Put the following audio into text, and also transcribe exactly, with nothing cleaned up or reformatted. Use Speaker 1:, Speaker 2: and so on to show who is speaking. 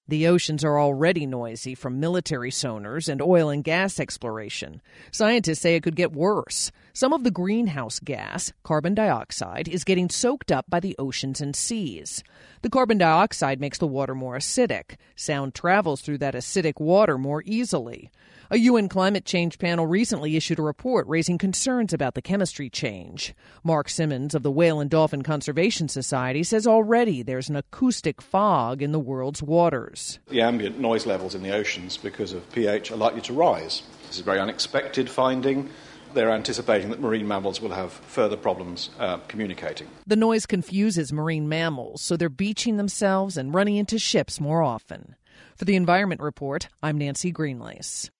Speaker 1: The oceans are already noisy from military sonars and oil and gas exploration. Scientists say it could get worse. Some of the greenhouse gas, carbon dioxide, is getting soaked up by the oceans and seas. The carbon dioxide makes the water more acidic. Sound travels through that acidic water more easily. A U N climate change panel recently issued a report raising concerns about the chemistry change. Mark Simmons of the Whale and Dolphin Conservation Society says already there's an acoustic fog in the world's waters.
Speaker 2: The ambient noise levels in the oceans because of pH are likely to rise. This is a very unexpected finding. They're anticipating that marine mammals will have further problems uh, communicating.
Speaker 1: The noise confuses marine mammals, so they're beaching themselves and running into ships more often. For the Environment Report, I'm Nancy Greenlace.